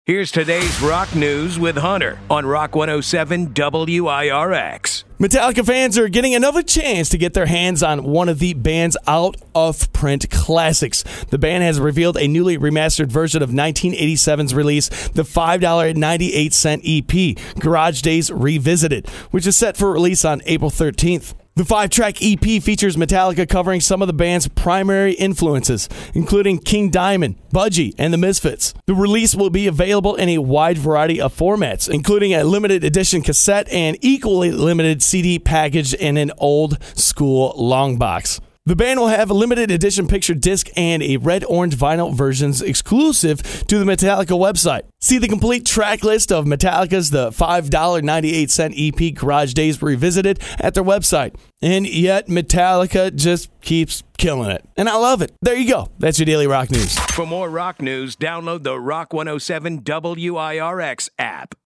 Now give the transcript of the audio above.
Here's today's rock news with Hunter on Rock 107 WIRX. Metallica fans are getting another chance to get their hands on one of the band's out-of-print classics. The band has revealed a newly remastered version of 1987's release, the $5.98 EP, Garage Days Revisited, which is set for release on April 13th. The 5-track EP features Metallica covering some of the band's primary influences, including King Diamond, Budgie, and the Misfits. The release will be available in a wide variety of formats, including a limited edition cassette and equally limited CD package in an old-school long box. The band will have a limited edition picture disc and a red-orange vinyl versions exclusive to the Metallica website. See the complete track list of Metallica's The $5.98 EP Garage Days Revisited at their website. And yet Metallica just keeps killing it. And I love it. There you go. That's your Daily Rock News. For more rock news, download the Rock 107 WIRX app.